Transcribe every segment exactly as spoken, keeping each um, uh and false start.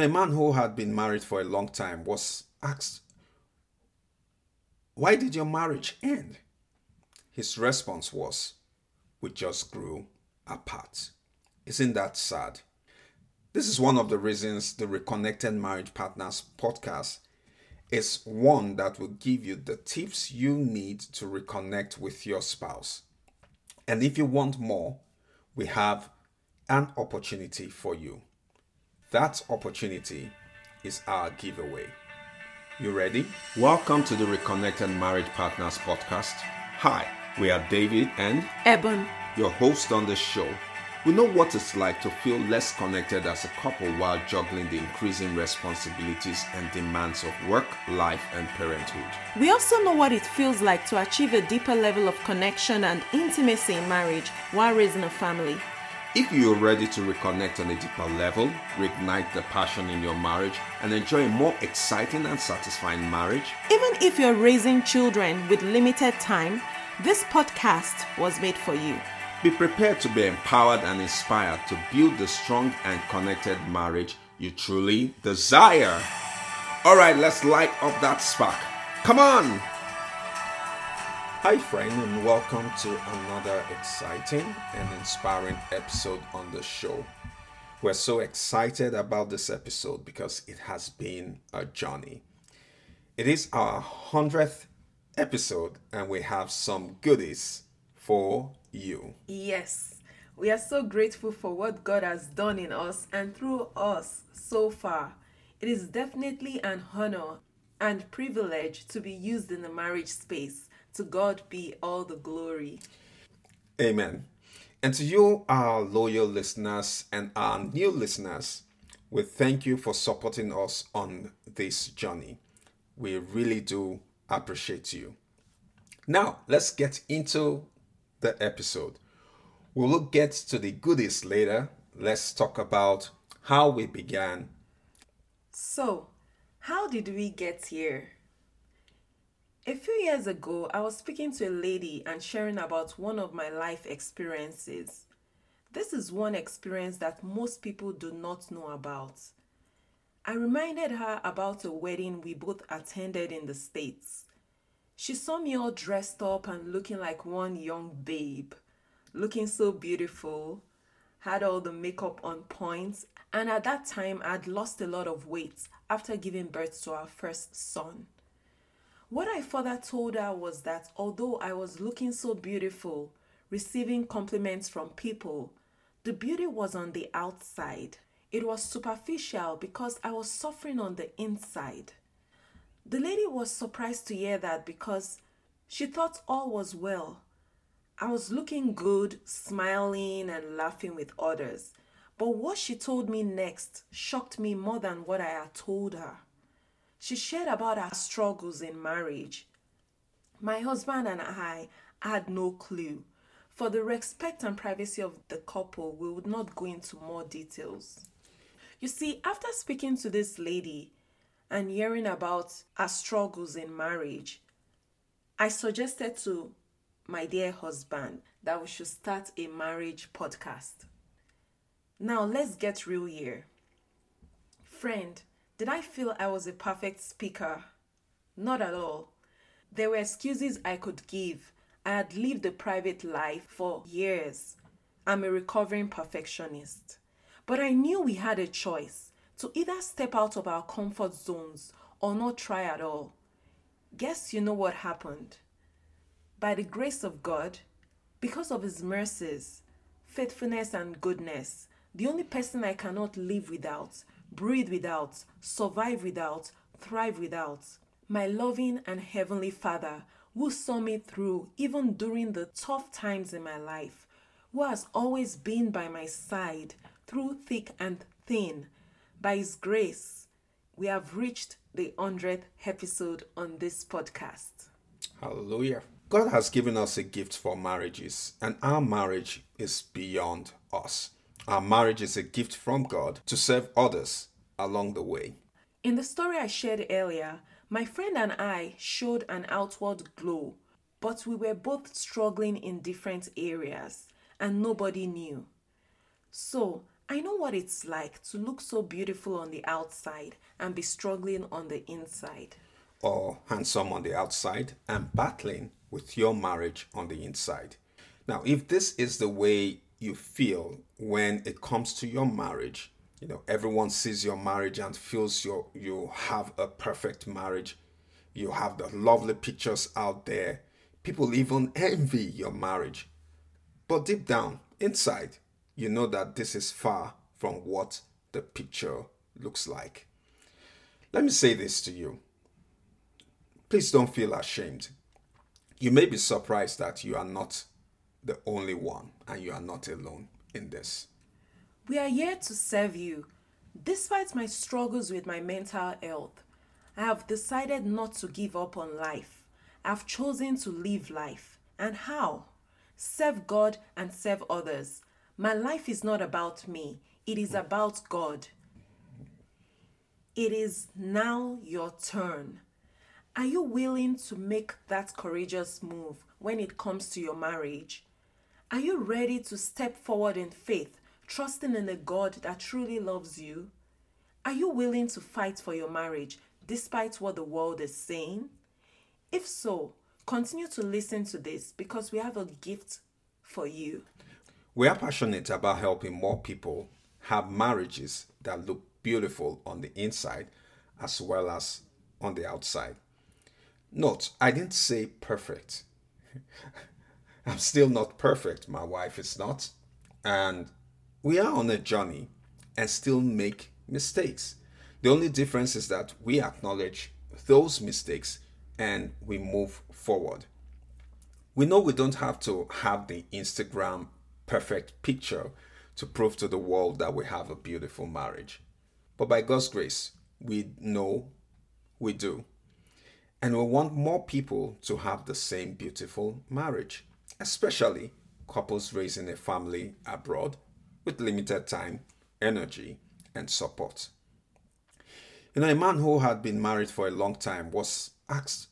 A man who had been married for a long time was asked, "Why did your marriage end?" His response was, "We just grew apart." Isn't that sad? This is one of the reasons the Reconnected Marriage Partners podcast is one that will give you the tips you need to reconnect with your spouse. And if you want more, we have an opportunity for you. That opportunity is our giveaway. You ready? Welcome to the Reconnected Marriage Partners podcast. Hi, we are David and Eben, your host on the show. We know what it's like to feel less connected as a couple while juggling the increasing responsibilities and demands of work, life, and parenthood. we also know what it feels like to achieve a deeper level of connection and intimacy in marriage while raising a family. If you're ready to reconnect on a deeper level, reignite the passion in your marriage, and enjoy a more exciting and satisfying marriage, Even if you're raising children with limited time, this podcast was made for you. be prepared to be empowered and inspired to build the strong and connected marriage you truly desire. All right, let's light up that spark. Come on! Hi, friend, and welcome to another exciting and inspiring episode on the show. We're so excited about this episode because it has been a journey. It is our hundredth episode, and we have some goodies for you. Yes, we are so grateful for what God has done in us and through us so far. It is definitely an honor and privilege to be used in the marriage space. To God be all the glory. Amen. And to you, our loyal listeners and our new listeners, we thank you for supporting us on this journey. We really do appreciate you. Now, let's get into the episode. We will get to the goodies later. Let's talk about how we began. So, how did we get here? A few years ago, I was speaking to a lady and sharing about one of my life experiences. This is one experience that most people do not know about. I reminded her about a wedding we both attended in the States. She saw me all dressed up and looking like one young babe, looking so beautiful, had all the makeup on point, and at that time I'd lost a lot of weight after giving birth to our first son. What I further told her was that although I was looking so beautiful, receiving compliments from people, the beauty was on the outside. It was superficial because I was suffering on the inside. The lady was surprised to hear that because she thought all was well. I was looking good, smiling and laughing with others. But what she told me next shocked me more than what I had told her. She shared about her struggles in marriage. My husband and I had no clue. For the respect and privacy of the couple, we would not go into more details. You see, after speaking to this lady and hearing about her struggles in marriage, I suggested to my dear husband that we should start a marriage podcast. Now, let's get real here. Friend, did I feel I was a perfect speaker? Not at all. There were excuses I could give. I had lived a private life for years. I'm a recovering perfectionist. But I knew we had a choice to either step out of our comfort zones or not try at all. Guess you know what happened. By the grace of God, because of His mercies, faithfulness and goodness, the only person I cannot live without, breathe without, survive without, thrive without, my loving and heavenly Father, who saw me through even during the tough times in my life, who has always been by my side through thick and thin. By His grace, we have reached the hundredth episode on this podcast. Hallelujah. God has given us a gift for marriages, and our marriage is beyond us. Our marriage is a gift from God to serve others along the way. In the story I shared earlier, my friend and I showed an outward glow, but we were both struggling in different areas, and nobody knew. So, I know what it's like to look so beautiful on the outside and be struggling on the inside. Or handsome on the outside and battling with your marriage on the inside. Now, if this is the way you feel when it comes to your marriage, you know, everyone sees your marriage and feels you you have a perfect marriage. You have the lovely pictures out there. People even envy your marriage. But deep down, inside, you know that this is far from what the picture looks like. Let me say this to you. Please don't feel ashamed. You may be surprised that you are not the only one and you are not alone in this. We are here to serve you. Despite my struggles with my mental health, I have decided not to give up on life. I've chosen to live life. And how? Serve God and serve others. My life is not about me. It is about God. It is now your turn. Are you willing to make that courageous move when it comes to your marriage? Are you ready to step forward in faith, trusting in a God that truly loves you? Are you willing to fight for your marriage despite what the world is saying? If so, continue to listen to this because we have a gift for you. We are passionate about helping more people have marriages that look beautiful on the inside as well as on the outside. Note, I didn't say perfect. I'm still not perfect. My wife is not. And we are on a journey and still make mistakes. The only difference is that we acknowledge those mistakes and we move forward. We know we don't have to have the Instagram perfect picture to prove to the world that we have a beautiful marriage. But by God's grace, we know we do. And we want more people to have the same beautiful marriage, especially couples raising a family abroad with limited time, energy, and support. You know, a man who had been married for a long time was asked,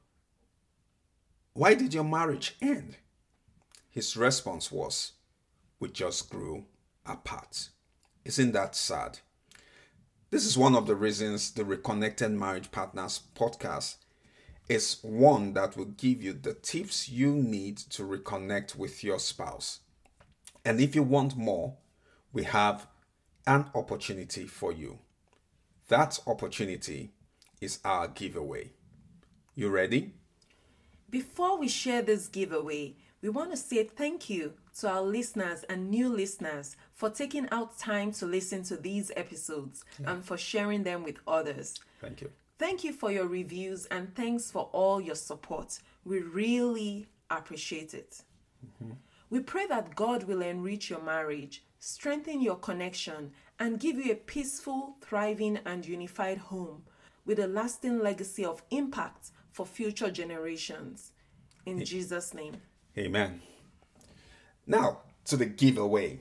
"Why did your marriage end?" His response was, "We just grew apart." Isn't that sad? This is one of the reasons the Reconnected Marriage Partners podcast is one that will give you the tips you need to reconnect with your spouse. And if you want more, we have an opportunity for you. That opportunity is our giveaway. You ready? Before we share this giveaway, we want to say thank you to our listeners and new listeners for taking out time to listen to these episodes yeah. and for sharing them with others. Thank you. Thank you for your reviews and thanks for all your support. We really appreciate it. Mm-hmm. We pray that God will enrich your marriage, strengthen your connection, and give you a peaceful, thriving, and unified home with a lasting legacy of impact for future generations. In hey. Jesus' name. Amen. Now, to the giveaway.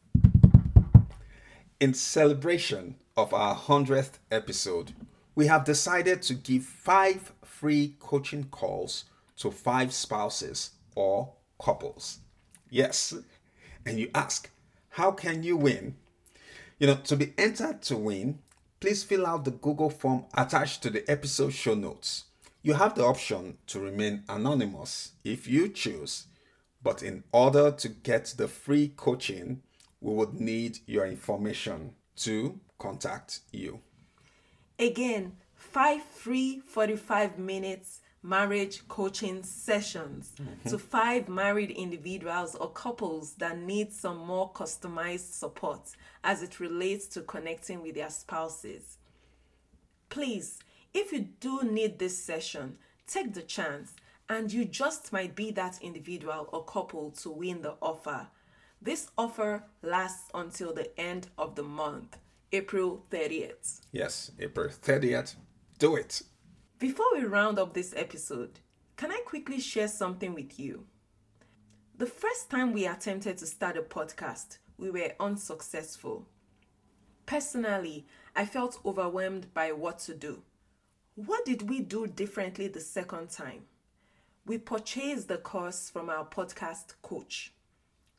In celebration of our hundredth episode, we have decided to give five free coaching calls to five spouses or couples. Yes. And you ask, how can you win? You know, to be entered to win, please fill out the Google form attached to the episode show notes. You have the option to remain anonymous if you choose, but in order to get the free coaching, we would need your information to contact you. Again, five free forty-five minutes marriage coaching sessions mm-hmm. to five married individuals or couples that need some more customized support as it relates to connecting with their spouses. Please, if you do need this session, take the chance and you just might be that individual or couple to win the offer. This offer lasts until the end of the month, April thirtieth. Yes, April thirtieth. Do it. Before we round up this episode, can I quickly share something with you? The first time we attempted to start a podcast, we were unsuccessful. Personally, I felt overwhelmed by what to do. What did we do differently the second time? We purchased the course from our podcast coach.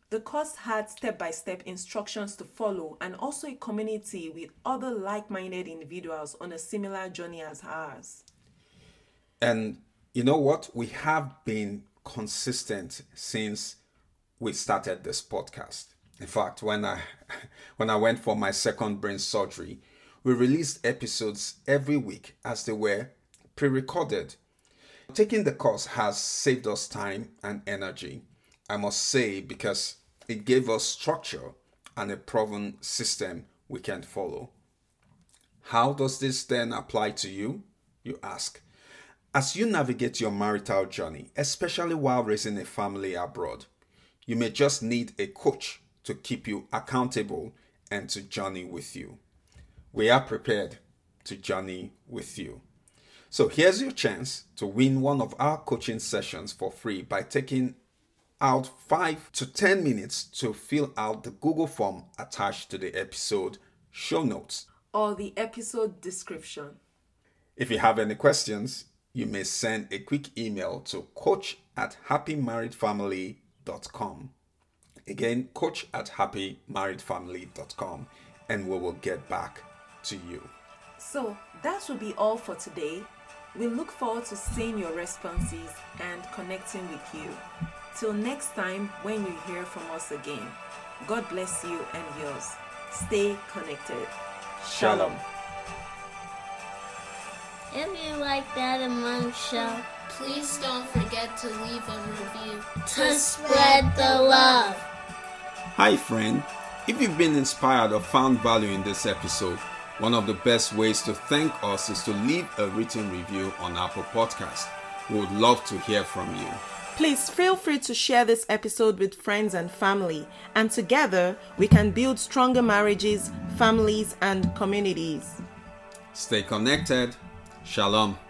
The course had step-by-step instructions to follow and also a community with other like-minded individuals on a similar journey as ours. And you know what? We have been consistent since we started this podcast. In fact, when I when I went for my second brain surgery, we released episodes every week as they were pre-recorded. Taking the course has saved us time and energy, I must say, because it gave us structure and a proven system we can follow. How does this then apply to you, you ask? As you navigate your marital journey, especially while raising a family abroad, you may just need a coach to keep you accountable and to journey with you. We are prepared to journey with you. So here's your chance to win one of our coaching sessions for free by taking out five to ten minutes to fill out the Google form attached to the episode show notes or the episode description. If you have any questions, you may send a quick email to coach at happy married family dot com. Again, coach at happy married family dot com, and we will get back to you. So that will be all for today. We look forward to seeing your responses and connecting with you. Till next time when you hear from us again, God bless you and yours. Stay connected. Shalom. If you like Dad and Mom show, please don't forget to leave a review to spread the love. Hi friend, if you've been inspired or found value in this episode, one of the best ways to thank us is to leave a written review on Apple Podcasts. We would love to hear from you. Please feel free to share this episode with friends and family, and together we can build stronger marriages, families, and communities. Stay connected. Shalom.